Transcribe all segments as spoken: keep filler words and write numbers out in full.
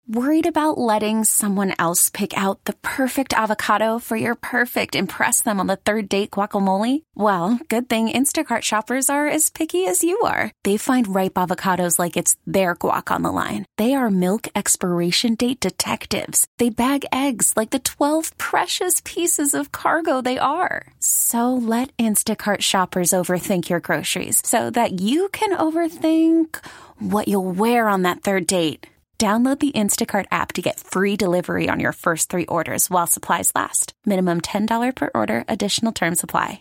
Worried about letting someone else pick out the perfect avocado for your perfect impress them on the third date guacamole? Well, good thing Instacart shoppers are as picky as you are. They find ripe avocados like it's their guac on the line. They are milk expiration date detectives. They bag eggs like the twelve precious pieces of cargo they are. So let Instacart shoppers overthink your groceries so that you can overthink what you'll wear on that third date. Download the Instacart app to get free delivery on your first three orders while supplies last. Minimum ten dollars per order. Additional terms apply.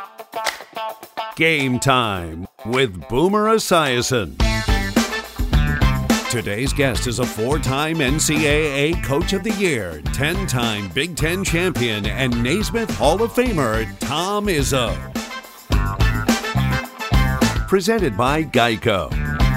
Game Time with Boomer Esiason. Today's guest is a four-time N C double A Coach of the Year, ten-time Big Ten champion, and Naismith Hall of Famer, Tom Izzo. Presented by Geico.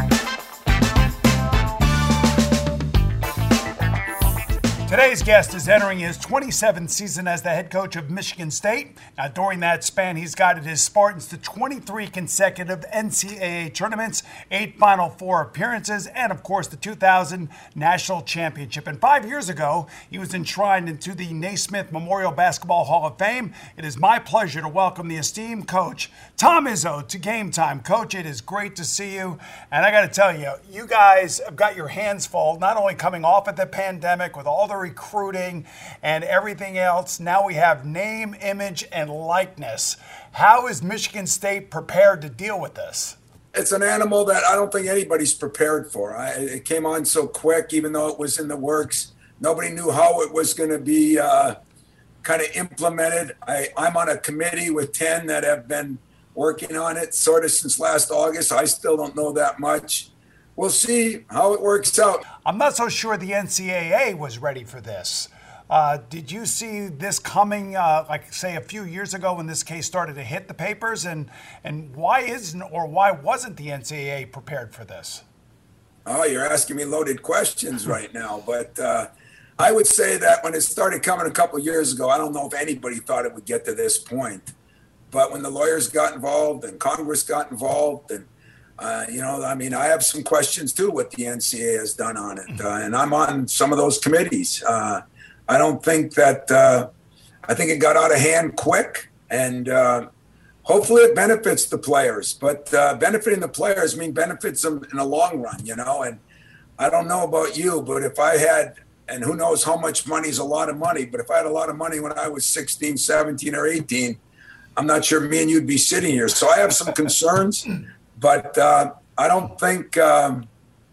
Today's guest is entering his twenty-seventh season as the head coach of Michigan State. Now, during that span, he's guided his Spartans to twenty-three consecutive N C double A tournaments, eight Final Four appearances, and, of course, the two thousand National Championship. And five years ago, he was enshrined into the Naismith Memorial Basketball Hall of Fame. It is my pleasure to welcome the esteemed coach, Tom Izzo, to Game Time. Coach, it is great to see you. And I got to tell you, you guys have got your hands full, not only coming off of the pandemic with all the recruiting and everything else. Now we have name, image, and likeness. How is Michigan State prepared to deal with this? It's an animal that I don't think anybody's prepared for. I, it came on so quick, even though it was in the works. Nobody knew how it was going to be uh, kind of implemented. I, I'm on a committee with ten that have been working on it sort of since last August. I still don't know that much. We'll see how it works out. I'm not so sure the N C double A was ready for this. Uh, did you see this coming, uh, like, say, a few years ago when this case started to hit the papers? And, and why isn't or why wasn't the N C double A prepared for this? Oh, you're asking me loaded questions right now. But uh, I would say that when it started coming a couple years ago, I don't know if anybody thought it would get to this point. But when the lawyers got involved and Congress got involved and Uh, you know, I mean, I have some questions, too, what the N C double A has done on it. Uh, and I'm on some of those committees. Uh, I don't think that uh, – I think it got out of hand quick. And uh, hopefully it benefits the players. But uh, benefiting the players, I mean, benefits them in the long run, you know. And I don't know about you, but if I had – and who knows how much money is a lot of money. But if I had a lot of money when I was sixteen, seventeen, or eighteen, I'm not sure me and you'd be sitting here. So I have some concerns. But uh, I don't think um,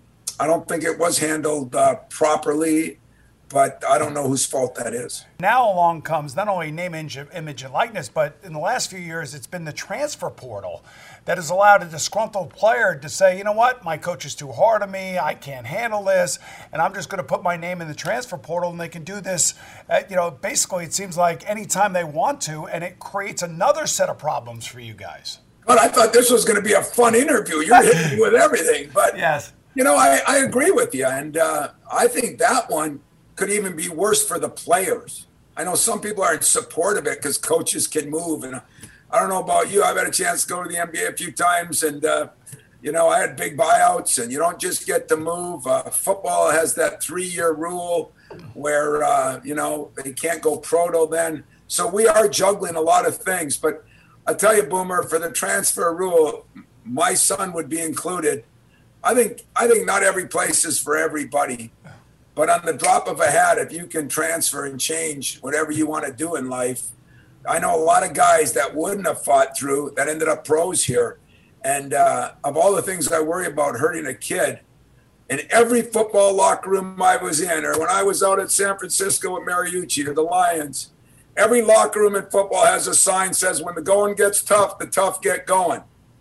I don't think it was handled uh, properly. But I don't know whose fault that is. Now along comes not only name, image, and likeness, but in the last few years, it's been the transfer portal that has allowed a disgruntled player to say, you know what, my coach is too hard on me, I can't handle this, and I'm just going to put my name in the transfer portal, and they can do this, uh, you know, basically it seems like anytime they want to, and it creates another set of problems for you guys. But I thought this was going to be a fun interview. You're hitting me with everything. But, yes. you know, I, I agree with you. And uh, I think that one could even be worse for the players. I know some people are in support of it because coaches can move. And I don't know about you. I've had a chance to go to the N B A a few times. And, uh, you know, I had big buyouts. And you don't just get to move. Uh, football has that three-year rule where, uh, you know, they can't go pro till then. So we are juggling a lot of things. But I'll tell you, Boomer, for the transfer rule, my son would be included. I think I think not every place is for everybody. But on the drop of a hat, if you can transfer and change whatever you want to do in life, I know a lot of guys that wouldn't have fought through that ended up pros here. And uh, of all the things I worry about hurting a kid, in every football locker room I was in, or when I was out at San Francisco with Mariucci or the Lions, every locker room in football has a sign that says, when the going gets tough, the tough get going.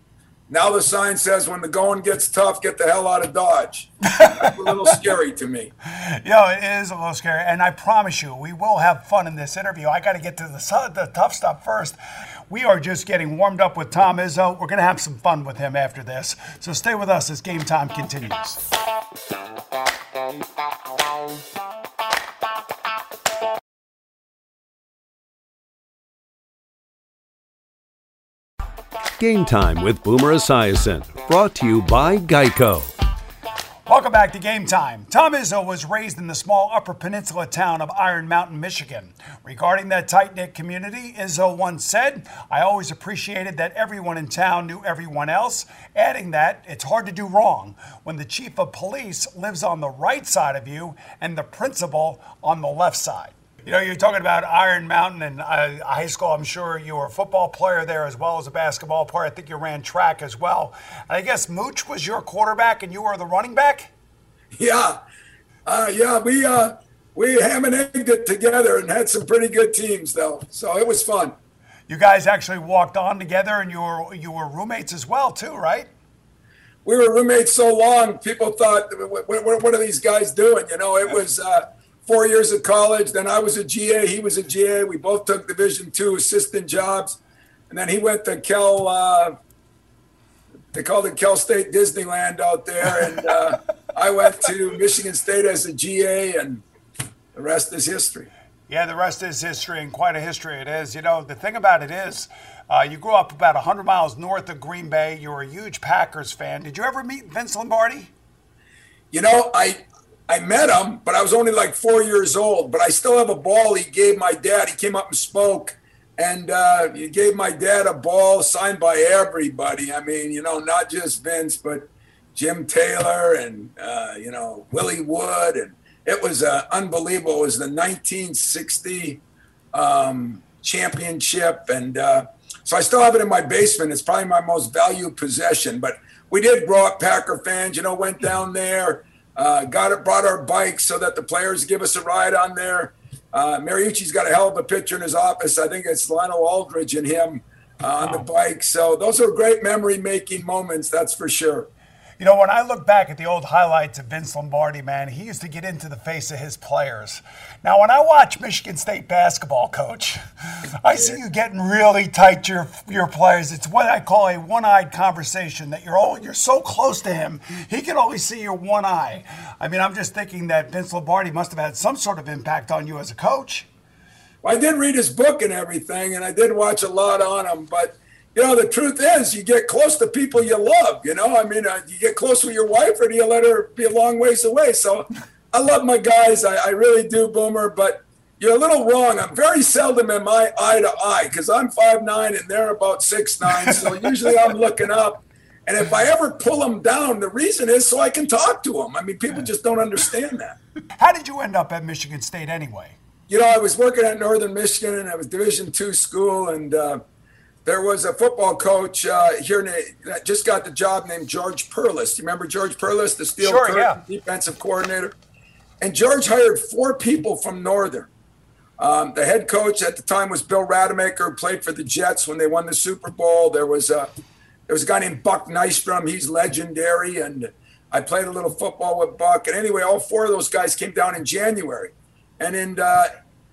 Now the sign says, when the going gets tough, get the hell out of Dodge. That's a little scary to me. Yo, it is a little scary. And I promise you, we will have fun in this interview. I got to get to the, the tough stuff first. We are just getting warmed up with Tom Izzo. We're going to have some fun with him after this. So stay with us as Game Time continues. Game Time with Boomer Esiason, brought to you by Geico. Welcome back to Game Time. Tom Izzo was raised in the small Upper Peninsula town of Iron Mountain, Michigan. Regarding that tight-knit community, Izzo once said, "I always appreciated that everyone in town knew everyone else," adding that it's hard to do wrong when the chief of police lives on the right side of you and the principal on the left side. You know, you're talking about Iron Mountain and uh, high school. I'm sure you were a football player there as well as a basketball player. I think you ran track as well. And I guess Mooch was your quarterback and you were the running back? Yeah. Uh, yeah, we uh, we ham and egged it together and had some pretty good teams, though. So it was fun. You guys actually walked on together and you were, you were roommates as well, too, right? We were roommates so long, people thought, what, what, what are these guys doing? You know, it was uh, – Four years of college, then I was a G A, he was a G A. We both took Division two assistant jobs. And then he went to Cal, uh, they called it Cal State Disneyland out there. And uh, I went to Michigan State as a G A, and the rest is history. Yeah, the rest is history, and quite a history it is. You know, the thing about it is, uh, you grew up about one hundred miles north of Green Bay. You were a huge Packers fan. Did you ever meet Vince Lombardi? You know, I... I met him, but I was only like four years old. But I still have a ball he gave my dad. He came up and spoke, and uh, he gave my dad a ball signed by everybody. I mean, you know, not just Vince, but Jim Taylor and, uh, you know, Willie Wood. And it was uh, unbelievable. It was the nineteen sixty um, championship. And uh, so I still have it in my basement. It's probably my most valued possession. But we did grow up Packer fans, you know, went down there. Uh, got it, brought our bikes so that the players give us a ride on there. Uh, Mariucci's got a hell of a picture in his office. I think it's Lionel Aldridge and him uh, on the bike. So those are great memory-making moments, that's for sure. You know, when I look back at the old highlights of Vince Lombardi, man, he used to get into the face of his players. Now, when I watch Michigan State basketball, Coach, I see you getting really tight to your, your players. It's what I call a one-eyed conversation, that you're all, you're so close to him, he can only see your one eye. I mean, I'm just thinking that Vince Lombardi must have had some sort of impact on you as a coach. Well, I did read his book and everything, and I did watch a lot on him, but you know, the truth is you get close to people you love, you know. I mean, uh, you get close with your wife, or do you let her be a long ways away? So I love my guys. I, I really do, Boomer. But you're a little wrong. I'm very seldom am I eye to eye because I'm five nine and they're about six nine. So usually I'm looking up. And if I ever pull them down, the reason is so I can talk to them. I mean, people just don't understand that. How did you end up at Michigan State anyway? You know, I was working at Northern Michigan, and I was Division two school, and uh, there was a football coach uh, here in the, that just got the job named George Perlis. You remember George Perlis, the Steel sure, Curtain yeah. defensive coordinator? And George hired four people from Northern. Um, the head coach at the time was Bill Rademacher, who played for the Jets when they won the Super Bowl. There was a, there was a guy named Buck Nystrom. He's legendary, and I played a little football with Buck. And anyway, all four of those guys came down in January. And in uh,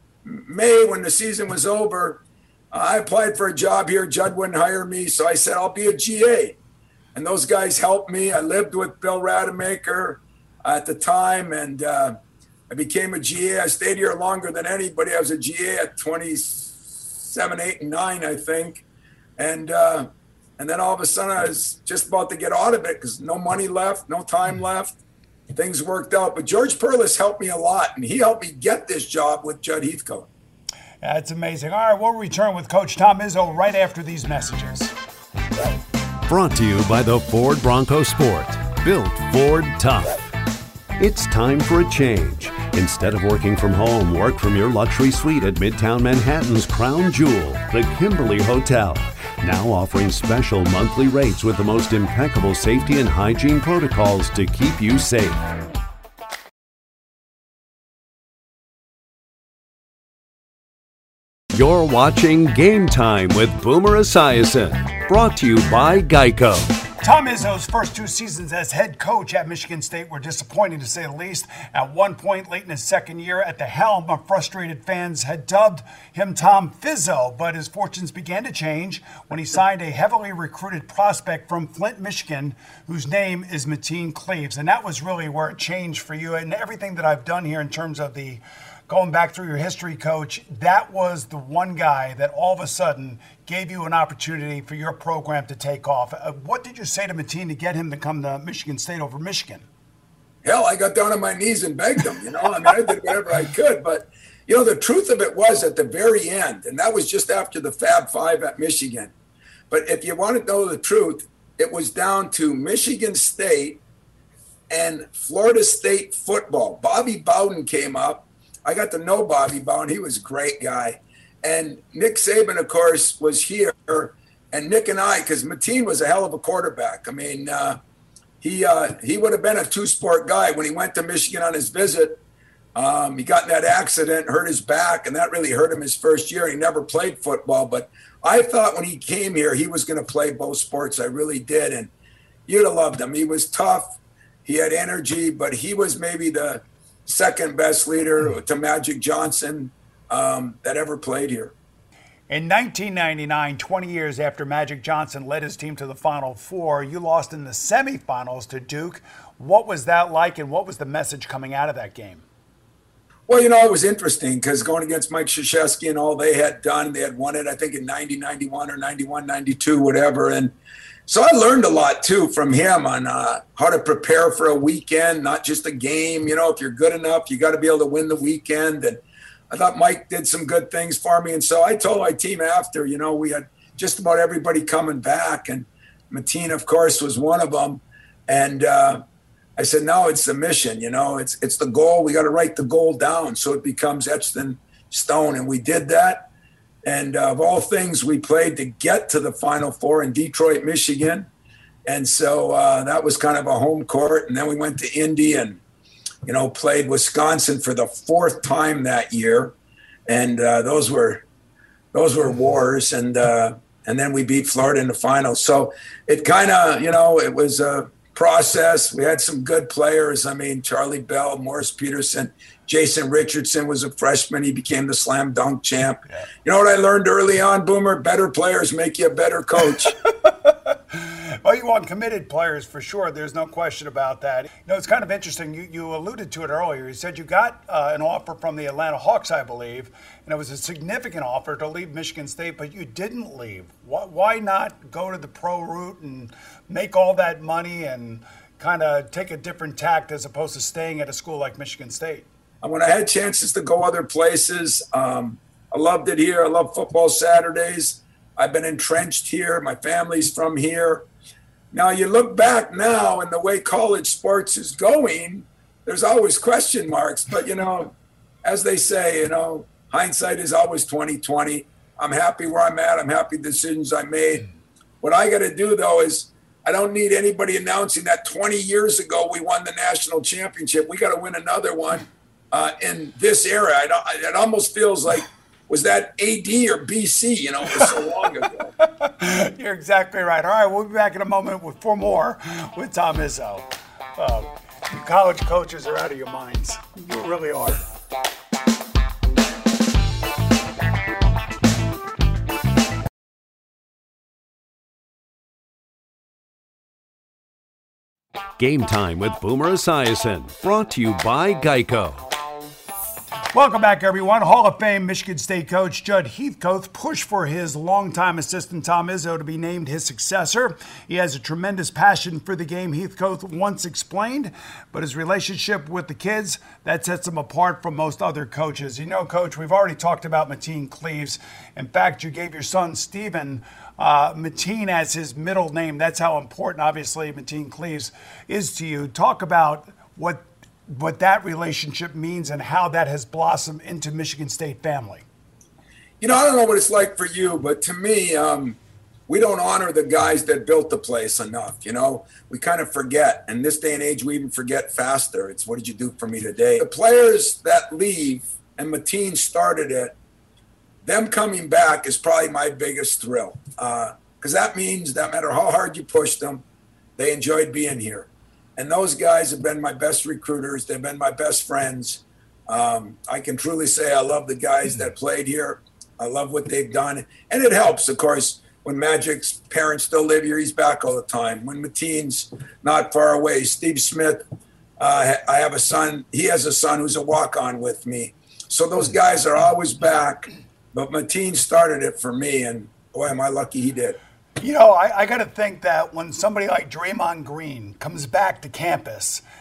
May, when the season was over, I applied for a job here. Judd wouldn't hire me, so I said, I'll be a G A. And those guys helped me. I lived with Bill Rademacher at the time, and uh, I became a G A. I stayed here longer than anybody. I was a G A at twenty-seven, eight, and nine, I think. And uh, and then all of a sudden, I was just about to get out of it because no money left, no time left. Things worked out. But George Perlis helped me a lot, and he helped me get this job with Judd Heathcote. That's amazing. All right, we'll return with Coach Tom Izzo right after these messages. Brought to you by the Ford Bronco Sport. Built Ford Tough. It's time for a change. Instead of working from home, work from your luxury suite at Midtown Manhattan's crown jewel, the Kimberly Hotel. Now offering special monthly rates with the most impeccable safety and hygiene protocols to keep you safe. You're watching Game Time with Boomer Esiason, brought to you by Geico. Tom Izzo's first two seasons as head coach at Michigan State were disappointing, to say the least. At one point late in his second year at the helm, frustrated fans had dubbed him Tom Fizzo, but his fortunes began to change when he signed a heavily recruited prospect from Flint, Michigan, whose name is Mateen Cleaves. And that was really where it changed for you. And everything that I've done here in terms of the going back through your history, Coach, that was the one guy that all of a sudden gave you an opportunity for your program to take off. Uh, what did you say to Mateen to get him to come to Michigan State over Michigan? hell, I got down on my knees and begged them, you know. I mean, I did whatever I could. But, you know, the truth of it was at the very end, and that was just after the Fab Five at Michigan. But if you want to know the truth, it was down to Michigan State and Florida State football. Bobby Bowden came up. I got to know Bobby Bowden. He was a great guy. And Nick Saban, of course, was here. And Nick and I, because Mateen was a hell of a quarterback. I mean, uh, he uh, he would have been a two-sport guy when he went to Michigan on his visit. Um, he got in that accident, hurt his back, and that really hurt him his first year. He never played football. But I thought when he came here, he was going to play both sports. I really did. And you'd have loved him. He was tough. He had energy, but he was maybe the second best leader to Magic Johnson um, that ever played here. In nineteen ninety-nine, twenty years after Magic Johnson led his team to the Final Four, you lost in the semifinals to Duke. What was that like, and what was the message coming out of that game? Well, you know, it was interesting because going against Mike Krzyzewski and all they had done, they had won it, I think, in ninety, ninety-one or ninety-one, ninety-two, whatever. And so I learned a lot, too, from him on uh, how to prepare for a weekend, not just a game. You know, if you're good enough, you got to be able to win the weekend. And I thought Mike did some good things for me. And so I told my team after, you know, we had just about everybody coming back. And Mateen, of course, was one of them. And uh, I said, no, it's the mission, you know, it's it's the goal. We got to write the goal down so it becomes etched in stone. And we did that. And uh, of all things, we played to get to the Final Four in Detroit, Michigan. And so uh, that was kind of a home court. And then we went to Indy and, you know, played Wisconsin for the fourth time that year. And uh, those were those were wars. And uh, and then we beat Florida in the finals. So it kind of, you know, it was a process. We had some good players. I mean, Charlie Bell, Morris Peterson, Jason Richardson was a freshman. He became the slam dunk champ. Yeah. You know what I learned early on, Boomer? Better players make you a better coach. Well, you want committed players for sure. There's no question about that. You know, it's kind of interesting. You, you alluded to it earlier. You said you got uh, an offer from the Atlanta Hawks, I believe, and it was a significant offer to leave Michigan State, but you didn't leave. Why, why not go to the pro route and make all that money and kind of take a different tact as opposed to staying at a school like Michigan State? When I had chances to go other places, um, I loved it here. I love football Saturdays. I've been entrenched here. My family's from here. Now, you look back now and the way college sports is going, there's always question marks. But, you know, as they say, you know, hindsight is always twenty twenty. I'm happy where I'm at. I'm happy with the decisions I made. What I got to do, though, is I don't need anybody announcing that twenty years ago we won the national championship. We got to win another one uh, in this era. I don't, it almost feels like, was that A D or B C? You know, it was so long ago. You're exactly right. All right, we'll be back in a moment with four more with Tom Izzo. Uh, you college coaches are out of your minds. You really are. Game Time with Boomer Esiason, brought to you by Geico. Welcome back, everyone. Hall of Fame Michigan State coach Judd Heathcote pushed for his longtime assistant Tom Izzo to be named his successor. He has a tremendous passion for the game, Heathcote once explained, but his relationship with the kids, that sets him apart from most other coaches. You know, Coach, we've already talked about Mateen Cleaves. In fact, you gave your son Stephen uh, Mateen as his middle name. That's how important, obviously, Mateen Cleaves is to you. Talk about what what that relationship means and how that has blossomed into Michigan State family. You know, I don't know what it's like for you, but to me, um, we don't honor the guys that built the place enough. You know, we kind of forget. In this day and age, we even forget faster. It's what did you do for me today? The players that leave, and Mateen started it, them coming back is probably my biggest thrill. Because uh, that means that no matter how hard you push them, they enjoyed being here. And those guys have been my best recruiters. They've been my best friends. Um, I can truly say I love the guys that played here. I love what they've done. And it helps, of course, when Magic's parents still live here, he's back all the time. When Mateen's not far away. Steve Smith, uh, I have a son. He has a son who's a walk-on with me. So those guys are always back. But Mateen started it for me, and boy, am I lucky he did. You know, I, I got to think that when somebody like Draymond Green comes back to campus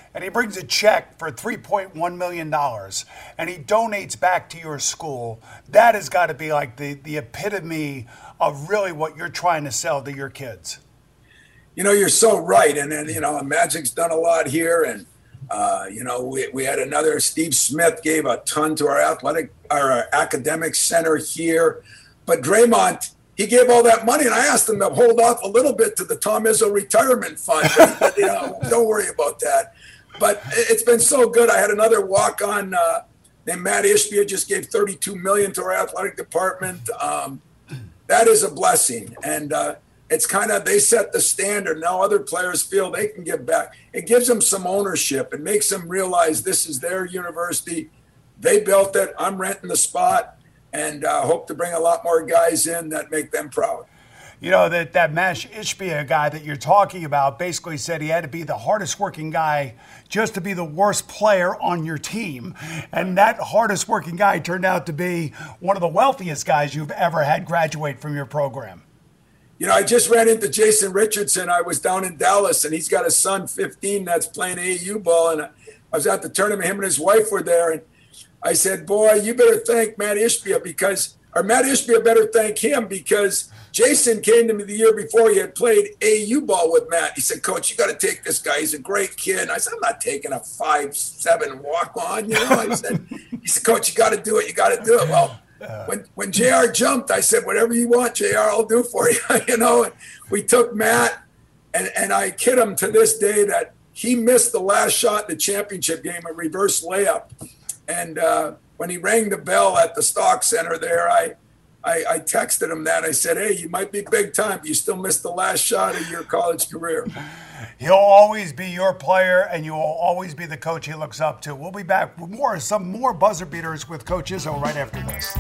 and he brings a check for three point one million dollars and he donates back to your school, that has got to be like the, the epitome of really what you're trying to sell to your kids. You know, you're so right. And then, you know, Magic's done a lot here. And, uh, you know, we, we had another, Steve Smith gave a ton to our athletic, our academic center here. But Draymond, he gave all that money, and I asked him to hold off a little bit to the Tom Izzo retirement fund. But, you know, don't worry about that. But it's been so good. I had another walk-on uh, named Matt Ishbia, just gave thirty-two million dollars to our athletic department. Um, that is a blessing. And uh, it's kind of, they set the standard. Now other players feel they can give back. It gives them some ownership. It makes them realize this is their university. They built it. I'm renting the spot. And uh, hope to bring a lot more guys in that make them proud. You know, that, that Mash Ishbia guy that you're talking about basically said he had to be the hardest working guy just to be the worst player on your team. And that hardest working guy turned out to be one of the wealthiest guys you've ever had graduate from your program. You know, I just ran into Jason Richardson. I was down in Dallas, and he's got a son, fifteen, that's playing A A U ball. And I was at the tournament. Him and his wife were there. And I said, boy, you better thank Matt Ishbia because, or Matt Ishbia better thank him because Jason came to me the year before. He had played A A U ball with Matt. He said, Coach, you got to take this guy. He's a great kid. And I said, I'm not taking a five, seven walk on. You know, I said, he said, Coach, you got to do it. You got to do it. Well, when when J R jumped, I said, whatever you want, J R, I'll do for you. You know, and we took Matt, and, and I kid him to this day that he missed the last shot in the championship game, a reverse layup. And uh, when he rang the bell at the Stock Center there, I, I I texted him that. I said, hey, you might be big time, but you still missed the last shot of your college career. He'll always be your player, and you will always be the coach he looks up to. We'll be back with more, some more buzzer beaters with Coach Izzo right after this.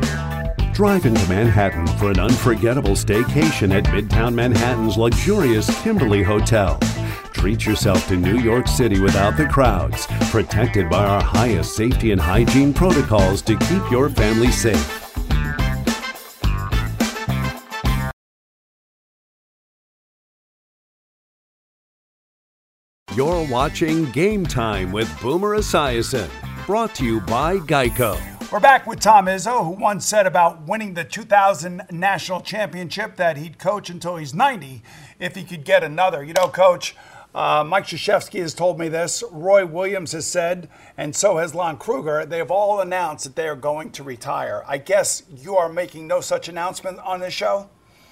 Drive into Manhattan for an unforgettable staycation at Midtown Manhattan's luxurious Kimberly Hotel. Treat yourself to New York City without the crowds, protected by our highest safety and hygiene protocols to keep your family safe. You're watching Game Time with Boomer Esiason, brought to you by Geico. We're back with Tom Izzo, who once said about winning the two thousand national championship that he'd coach until he's ninety if he could get another. You know, Coach, uh, Mike Krzyzewski has told me this, Roy Williams has said, and so has Lon Kruger. They have all announced that they are going to retire. I guess you are making no such announcement on this show?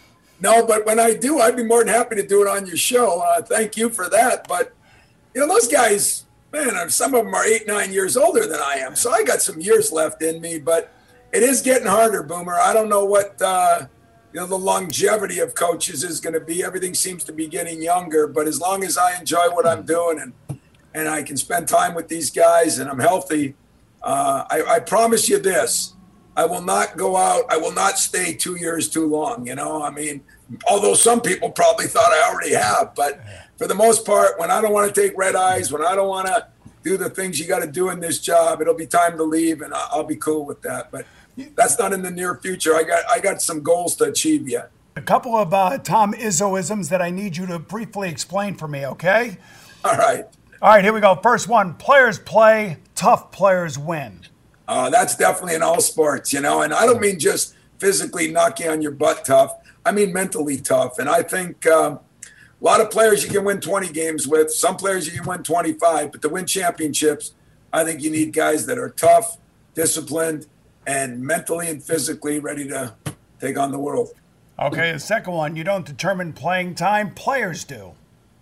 No, but when I do, I'd be more than happy to do it on your show. Uh, thank you for that. But, you know, those guys, man, some of them are eight, nine years older than I am. So I got some years left in me, but it is getting harder, Boomer. I don't know what, uh, you know, the longevity of coaches is going to be. Everything seems to be getting younger, but as long as I enjoy what I'm doing and, and I can spend time with these guys and I'm healthy, uh, I, I promise you this, I will not go out. I will not stay two years too long. You know, I mean, although some people probably thought I already have, but for the most part, when I don't want to take red eyes, when I don't want to do the things you got to do in this job, it'll be time to leave, and I'll be cool with that. But that's not in the near future. I got I got some goals to achieve yet. A couple of uh, Tom Izzo-isms that I need you to briefly explain for me, okay? All right. All right, here we go. First one, players play, tough players win. Uh, that's definitely in all sports, you know, and I don't mean just physically knock you on your butt tough. I mean mentally tough. And I think um, a lot of players you can win twenty games with. Some players you can win twenty-five. But to win championships, I think you need guys that are tough, disciplined, and mentally and physically ready to take on the world. Okay, the second one, you don't determine playing time. Players do.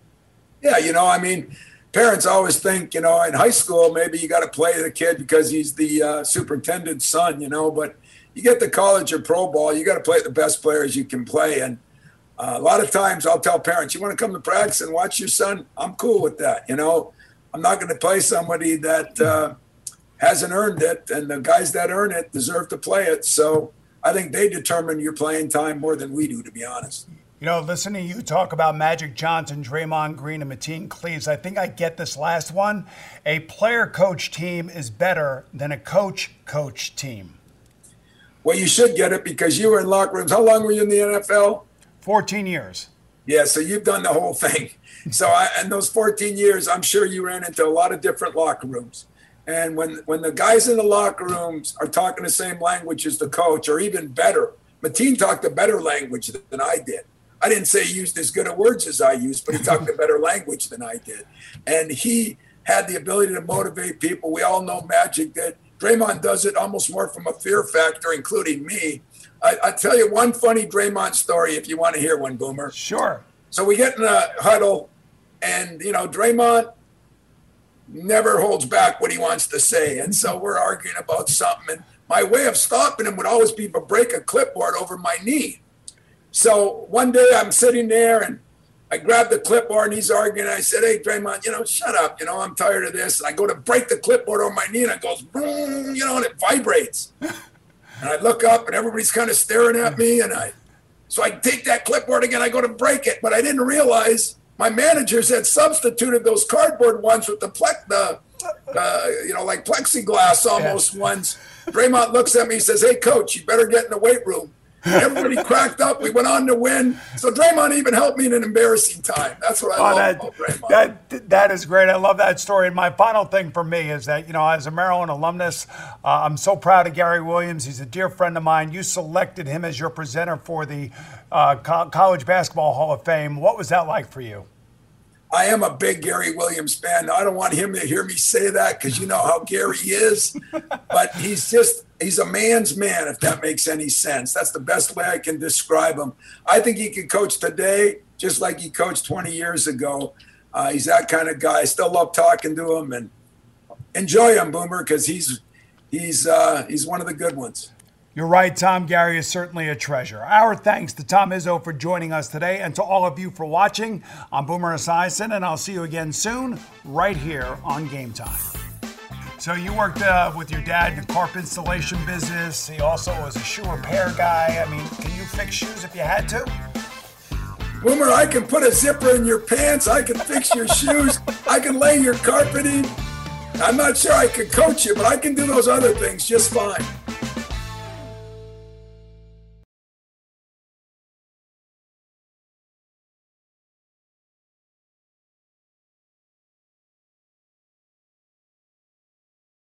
Yeah, you know, I mean, parents always think, you know, in high school, maybe you got to play the kid because he's the uh, superintendent's son, you know, but you get to college or pro ball, you got to play the best players you can play. And uh, a lot of times I'll tell parents, you want to come to practice and watch your son? I'm cool with that. You know, I'm not going to play somebody that uh, hasn't earned it, and the guys that earn it deserve to play it. So I think they determine your playing time more than we do, to be honest. You know, listening to you talk about Magic Johnson, Draymond Green, and Mateen Cleaves, I think I get this last one. A player-coach team is better than a coach-coach team. Well, you should get it because you were in locker rooms. How long were you in the N F L? fourteen years. Yeah, so you've done the whole thing. So I, in those fourteen years, I'm sure you ran into a lot of different locker rooms. And when, when the guys in the locker rooms are talking the same language as the coach, or even better, Mateen talked a better language than I did. I didn't say he used as good a words as I used, but he talked a better language than I did. And he had the ability to motivate people. We all know Magic did. Draymond does it almost more from a fear factor, including me. I, I'll tell you one funny Draymond story if you want to hear one, Boomer. Sure. So we get in a huddle, and, you know, Draymond never holds back what he wants to say. And so we're arguing about something. And my way of stopping him would always be to break a clipboard over my knee. So one day I'm sitting there, and I grabbed the clipboard, and he's arguing. And I said, hey, Draymond, you know, shut up. You know, I'm tired of this. And I go to break the clipboard over my knee, and it goes, boom, you know, and it vibrates. And I look up, and everybody's kind of staring at me. And I, so I take that clipboard again. I go to break it, but I didn't realize my managers had substituted those cardboard ones with the plex, the, uh, you know, like plexiglass almost yeah. ones. Draymond looks at me, he says, hey, coach, you better get in the weight room. Everybody cracked up. We went on to win. So Draymond even helped me in an embarrassing time. That's what I oh, love that, about Draymond. That, that is great. I love that story. And my final thing for me is that, you know, as a Maryland alumnus, uh, I'm so proud of Gary Williams. He's a dear friend of mine. You selected him as your presenter for the uh, Co- College Basketball Hall of Fame. What was that like for you? I am a big Gary Williams fan. I don't want him to hear me say that because you know how Gary is. But he's just, he's a man's man, if that makes any sense. That's the best way I can describe him. I think he can coach today just like he coached twenty years ago. Uh, he's that kind of guy. I still love talking to him and enjoy him, Boomer, because he's, he's, uh, he's one of the good ones. You're right, Tom. Gary is certainly a treasure. Our thanks to Tom Izzo for joining us today, and to all of you for watching. I'm Boomer Esiason, and I'll see you again soon right here on Game Time. So you worked uh, with your dad in the carpet installation business. He also was a shoe repair guy. I mean, can you fix shoes if you had to? Boomer, I can put a zipper in your pants. I can fix your shoes. I can lay your carpeting. I'm not sure I can coach you, but I can do those other things just fine.